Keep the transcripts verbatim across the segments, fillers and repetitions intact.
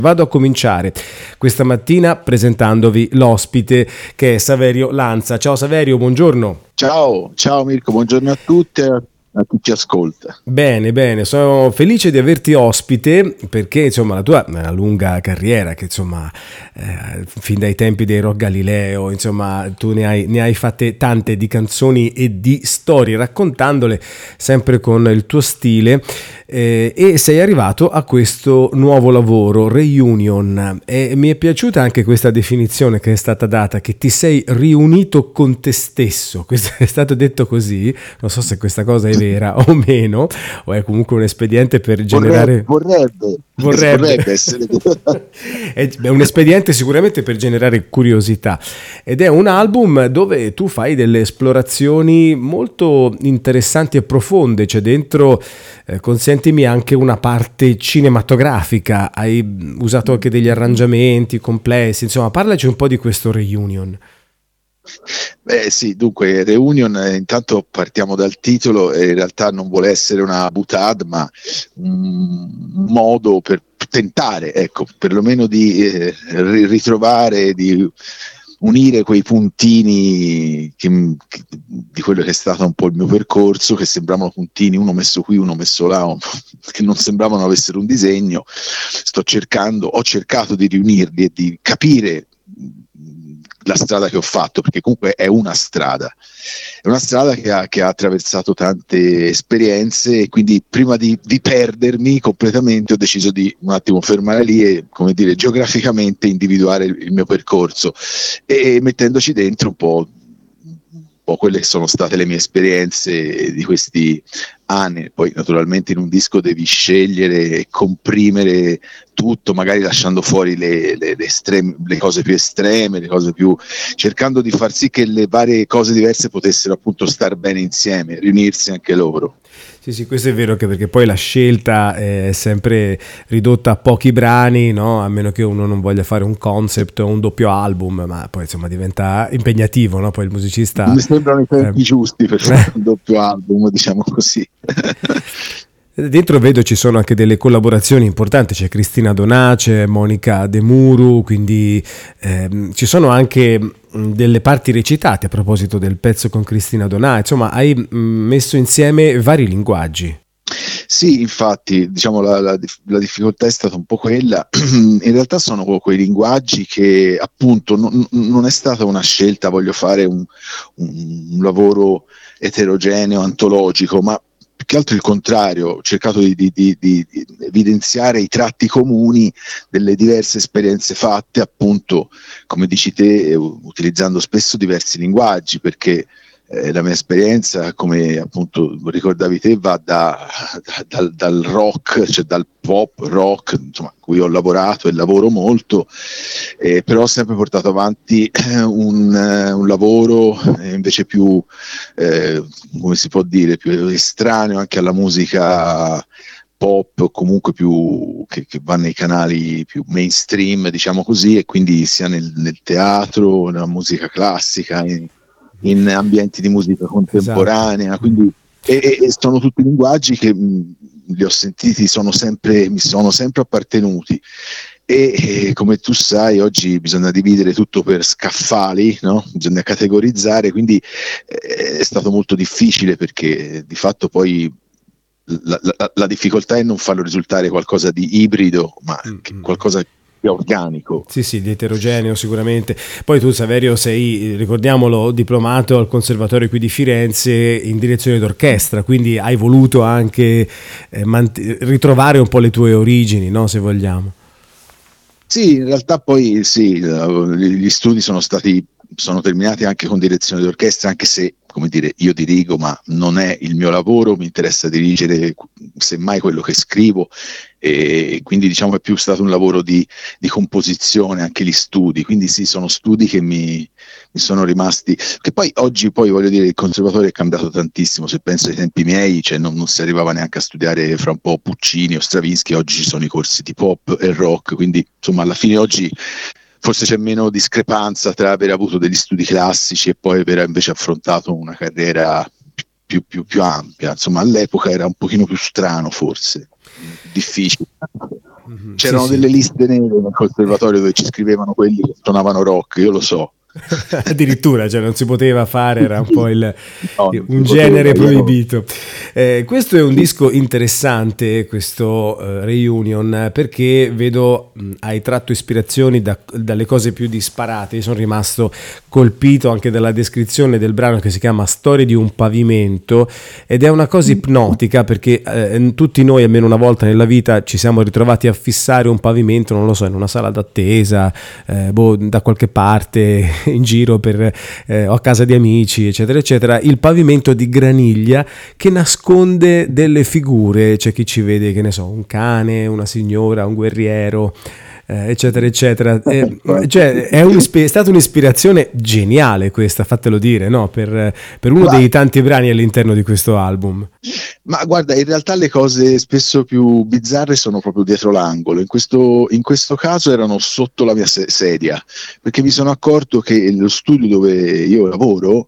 Vado a cominciare questa mattina presentandovi l'ospite che è Saverio Lanza. Ciao Saverio, buongiorno. Ciao, ciao Mirko, buongiorno a tutti, a chi ci ascolta. Bene, bene, sono felice di averti ospite perché insomma la tua è una lunga carriera che insomma eh, fin dai tempi dei Rock Galileo, insomma tu ne hai, ne hai fatte tante di canzoni e di storie raccontandole sempre con il tuo stile eh, e sei arrivato a questo nuovo lavoro, Reunion, e mi è piaciuta anche questa definizione che è stata data, che ti sei riunito con te stesso. Questo è stato detto così, non so se questa cosa è vera o meno, o è comunque un espediente per generare vorrebbe vorrebbe, vorrebbe essere è un espediente sicuramente per generare curiosità, ed è un album dove tu fai delle esplorazioni molto interessanti e profonde. C'è dentro, eh, consentimi, anche una parte cinematografica, hai usato anche degli arrangiamenti complessi, insomma parlaci un po' di questo Reunion. Beh sì, dunque Reunion, eh, intanto partiamo dal titolo, e in realtà non vuole essere una boutade ma un modo per tentare, ecco, perlomeno di eh, ritrovare, di unire quei puntini che, che, di quello che è stato un po' il mio percorso, che sembravano puntini uno messo qui, uno messo là, un, che non sembravano avessero un disegno. Sto cercando, ho cercato di riunirli e di capire la strada che ho fatto, perché comunque è una strada, è una strada che ha, che ha attraversato tante esperienze, e quindi prima di, di perdermi completamente ho deciso di un attimo fermare lì e, come dire, geograficamente individuare il, il mio percorso, e mettendoci dentro un po', un po' quelle che sono state le mie esperienze di questi anni. Poi naturalmente in un disco devi scegliere e comprimere tutto, magari lasciando fuori le, le, le, estreme, le cose più estreme, le cose più, cercando di far sì che le varie cose diverse potessero appunto star bene insieme, riunirsi anche loro. Sì, sì, questo è vero, che perché poi la scelta è sempre ridotta a pochi brani, no? A meno che uno non voglia fare un concept o un doppio album, ma poi insomma diventa impegnativo, no? Poi il musicista... Mi sembrano i tempi eh... giusti per fare un doppio album, diciamo così. Dentro vedo ci sono anche delle collaborazioni importanti, c'è Cristina Donà, c'è Monica De Muru, quindi ehm, ci sono anche delle parti recitate a proposito del pezzo con Cristina Donà. Insomma, hai mh, messo insieme vari linguaggi. Sì, infatti, diciamo la, la, la difficoltà è stata un po' quella. In realtà sono quei linguaggi che appunto non, non è stata una scelta, voglio fare un, un, un lavoro eterogeneo, antologico, ma più che altro il contrario. Ho cercato di, di, di, di evidenziare i tratti comuni delle diverse esperienze fatte, appunto, come dici te, utilizzando spesso diversi linguaggi, perché Eh, la mia esperienza, come appunto ricordavi te, va da, da, dal, dal rock, cioè dal pop rock, insomma, cui ho lavorato e lavoro molto, eh, però ho sempre portato avanti un, un lavoro eh, invece più, eh, come si può dire, più estraneo anche alla musica pop, o comunque più che, che va nei canali più mainstream, diciamo così, e quindi sia nel, nel teatro, nella musica classica, in, in ambienti di musica contemporanea. Esatto. Quindi e, e sono tutti linguaggi che mh, li ho sentiti, sono sempre, mi sono sempre appartenuti, e, e come tu sai oggi bisogna dividere tutto per scaffali, no? Bisogna categorizzare, quindi eh, è stato molto difficile, perché di fatto poi la, la, la difficoltà è non farlo risultare qualcosa di ibrido, ma mm-hmm. qualcosa organico. Sì, sì, di eterogeneo sicuramente. Poi tu, Saverio, sei, ricordiamolo, diplomato al Conservatorio qui di Firenze in direzione d'orchestra, quindi hai voluto anche eh, mant- ritrovare un po' le tue origini, no, se vogliamo. Sì, in realtà poi sì, gli studi sono stati sono terminati anche con direzione d'orchestra, anche se, come dire, io dirigo, ma non è il mio lavoro, mi interessa dirigere semmai quello che scrivo, e quindi diciamo è più stato un lavoro di, di composizione, anche gli studi, quindi sì, sono studi che mi, mi sono rimasti, che poi oggi poi voglio dire il conservatorio è cambiato tantissimo, se penso ai tempi miei, cioè non, non si arrivava neanche a studiare fra un po' Puccini o Stravinsky, oggi ci sono i corsi di pop e rock, quindi insomma alla fine oggi forse c'è meno discrepanza tra aver avuto degli studi classici e poi aver invece affrontato una carriera più, più, più ampia. Insomma, all'epoca era un pochino più strano, forse, difficile. Mm-hmm, c'erano sì, delle sì. liste nere nel conservatorio dove ci scrivevano quelli che suonavano rock, io lo so. Addirittura, cioè non si poteva fare, era un po' il, No, non si un poteva, genere io ero... proibito. Eh, questo è un disco interessante, questo eh, Reunion, perché vedo mh, hai tratto ispirazioni da- dalle cose più disparate. Io sono rimasto colpito anche dalla descrizione del brano che si chiama Storie di un pavimento, ed è una cosa ipnotica perché eh, tutti noi almeno una volta nella vita ci siamo ritrovati a fissare un pavimento, non lo so, in una sala d'attesa, eh, boh, da qualche parte in giro per, eh, o a casa di amici, eccetera, eccetera. Il pavimento di graniglia che nasconde delle figure, c'è chi ci vede, che ne so, un cane, una signora, un guerriero, eh, eccetera, eccetera. Eh, cioè, è, un, è stata un'ispirazione geniale questa, fatelo dire, no? Per, per uno Ma, dei tanti brani all'interno di questo album. ma guarda, in realtà le cose spesso più bizzarre sono proprio dietro l'angolo. In questo, in questo caso erano sotto la mia se- sedia, perché mi sono accorto che lo studio dove io lavoro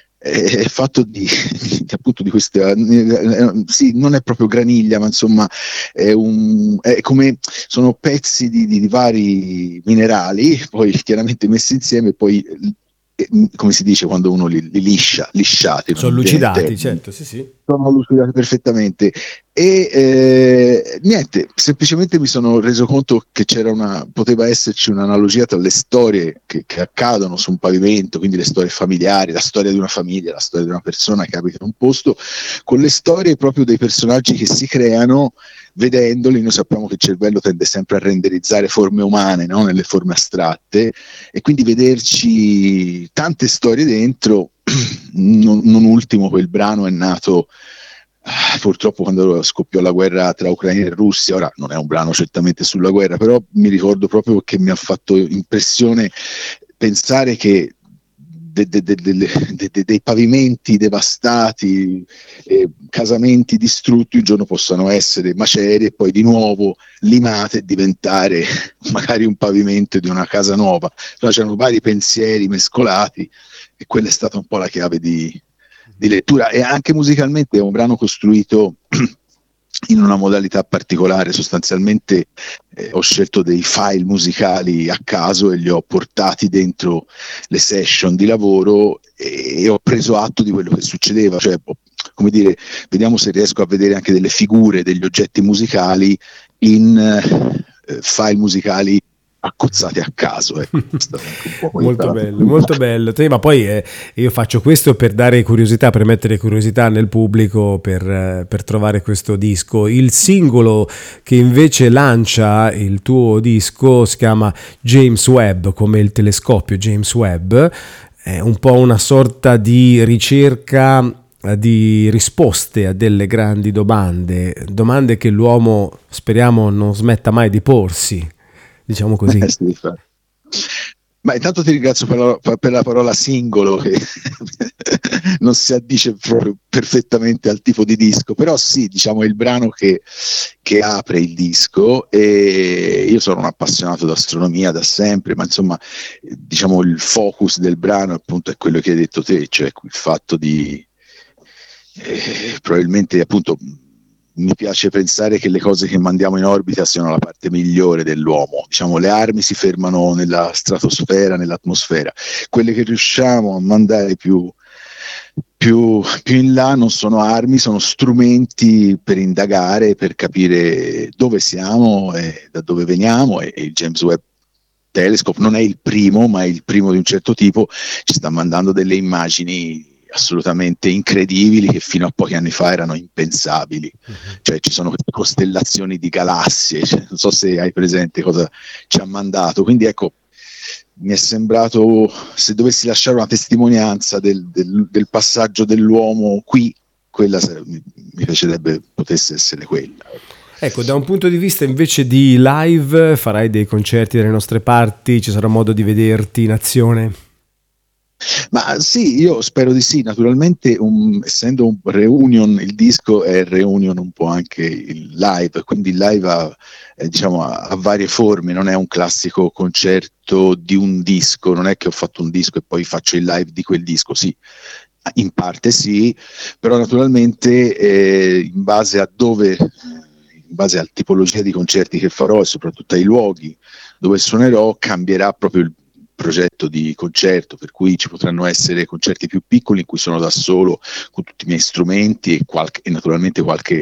è fatto di, di appunto di questa, eh, sì, non è proprio graniglia, ma insomma è, un, è come sono pezzi di, di, di vari minerali, poi chiaramente messi insieme, poi eh, come si dice quando uno li, li liscia, lisciati, non Sono mi viene il lucidati, termine, certo, sì, sì. sono lucidati perfettamente. E eh, niente, semplicemente mi sono reso conto che c'era una, poteva esserci un'analogia tra le storie che, che accadono su un pavimento, quindi le storie familiari, la storia di una famiglia, la storia di una persona che abita in un posto, con le storie proprio dei personaggi che si creano vedendoli. Noi sappiamo che il cervello tende sempre a renderizzare forme umane, no? Nelle forme astratte, e quindi vederci tante storie dentro. Non, non ultimo, quel brano è nato purtroppo quando scoppiò la guerra tra Ucraina e Russia. Ora non è un brano certamente sulla guerra, però mi ricordo proprio che mi ha fatto impressione pensare che de, de, de, de, dei pavimenti devastati, eh, casamenti distrutti, un giorno possano essere macerie e poi di nuovo limate e diventare magari un pavimento di una casa nuova. Allora, c'erano vari pensieri mescolati e quella è stata un po' la chiave di, di lettura. E anche musicalmente è un brano costruito in una modalità particolare. Sostanzialmente eh, ho scelto dei file musicali a caso e li ho portati dentro le session di lavoro e, e ho preso atto di quello che succedeva, cioè, come dire, vediamo se riesco a vedere anche delle figure, degli oggetti musicali in eh, file musicali accozzati a caso, ecco. È stata anche un po' questa Molto la bello, tecnica. molto bello. Sì, ma poi eh, io faccio questo per dare curiosità, per mettere curiosità nel pubblico, per, eh, per trovare questo disco. Il singolo che invece lancia il tuo disco si chiama James Webb, come il telescopio James Webb. È un po' una sorta di ricerca di risposte a delle grandi domande, domande che l'uomo speriamo non smetta mai di porsi, diciamo così. Eh, sì, fa. Ma intanto ti ringrazio per la, per la parola singolo, che non si addice proprio perfettamente al tipo di disco, però sì, diciamo è il brano che, che apre il disco. E io sono un appassionato di astronomia da sempre, ma insomma diciamo il focus del brano appunto è quello che hai detto te, cioè il fatto di eh, probabilmente appunto mi piace pensare che le cose che mandiamo in orbita siano la parte migliore dell'uomo. Diciamo, le armi si fermano nella stratosfera, nell'atmosfera. Quelle che riusciamo a mandare più, più, più in là non sono armi, sono strumenti per indagare, per capire dove siamo e da dove veniamo. E, e il James Webb Telescope non è il primo, ma è il primo di un certo tipo. Ci sta mandando delle immagini assolutamente incredibili che fino a pochi anni fa erano impensabili. Uh-huh. Cioè ci sono queste costellazioni di galassie, cioè, non so se hai presente cosa ci ha mandato. Quindi ecco, mi è sembrato, se dovessi lasciare una testimonianza del, del, del passaggio dell'uomo qui, quella mi, mi piacerebbe potesse essere quella. Ecco, da un punto di vista invece di live, farai dei concerti dalle nostre parti, ci sarà modo di vederti in azione? Ma sì, io spero di sì. Naturalmente, un, essendo un reunion, il disco è reunion un po' anche il live, quindi il live ha, eh, diciamo, ha, ha varie forme, non è un classico concerto di un disco, non è che ho fatto un disco e poi faccio il live di quel disco, sì. In parte sì, però naturalmente eh, in base a dove in base alla tipologia di concerti che farò e soprattutto ai luoghi dove suonerò, cambierà proprio il progetto di concerto, per cui ci potranno essere concerti più piccoli in cui sono da solo con tutti i miei strumenti e, qualche, e naturalmente qualche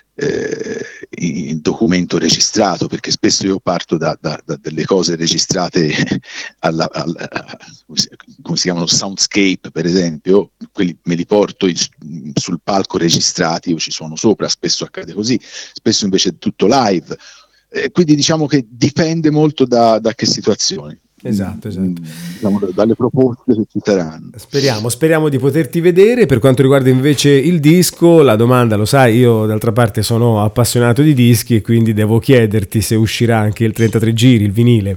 eh, documento registrato, perché spesso io parto da, da, da delle cose registrate alla, alla, come si chiamano, soundscape per esempio, quelli me li porto in, sul palco registrati, io ci suono sopra, spesso accade così, spesso invece è tutto live, eh, quindi diciamo che dipende molto da, da che situazioni. Esatto, esatto. Diciamo, dalle proposte che ci saranno. Speriamo, speriamo di poterti vedere. Per quanto riguarda invece il disco, la domanda, lo sai, io d'altra parte sono appassionato di dischi e quindi devo chiederti se uscirà anche il trentatré giri, il vinile.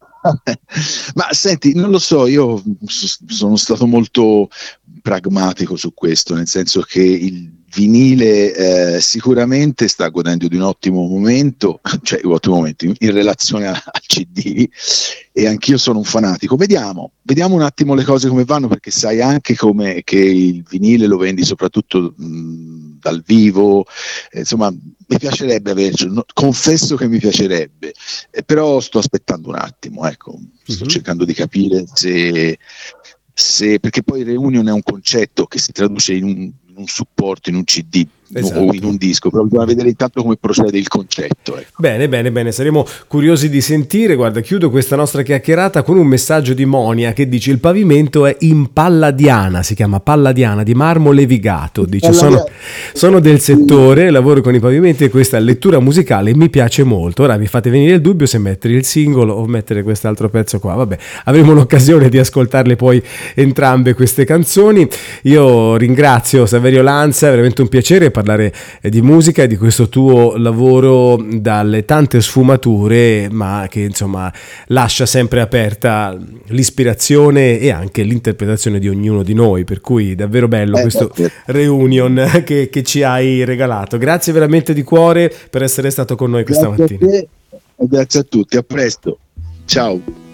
Ma senti, non lo so, io sono stato molto pragmatico su questo, nel senso che il vinile eh, sicuramente sta godendo di un ottimo momento, cioè un ottimo momento in, in relazione a, al C D, e anch'io sono un fanatico. Vediamo, vediamo un attimo le cose come vanno, perché sai anche come che il vinile lo vendi soprattutto mh, dal vivo, eh, insomma mi piacerebbe avercelo, no, confesso che mi piacerebbe, eh, però sto aspettando un attimo, ecco, sto mm-hmm. cercando di capire se, se, perché poi Reunion è un concetto che si traduce in un un supporto, in un C D, esatto, o in un disco, però bisogna vedere intanto come procede il concetto. Ecco. Bene, bene, bene, saremo curiosi di sentire. Guarda, chiudo questa nostra chiacchierata con un messaggio di Monia che dice: il pavimento è in palladiana, si chiama palladiana, di marmo levigato. Dice: sono, sono del settore, lavoro con i pavimenti e questa lettura musicale mi piace molto. Ora mi fate venire il dubbio se mettere il singolo o mettere quest'altro pezzo qua. Vabbè, avremo l'occasione di ascoltarle poi entrambe queste canzoni. Io ringrazio Saverio Lanza, è veramente un piacere parlare di musica e di questo tuo lavoro dalle tante sfumature, ma che insomma lascia sempre aperta l'ispirazione e anche l'interpretazione di ognuno di noi, per cui davvero bello eh, questo eh. reunion che, che ci hai regalato. Grazie veramente di cuore per essere stato con noi questa grazie mattina. A te e grazie a tutti, a presto, ciao.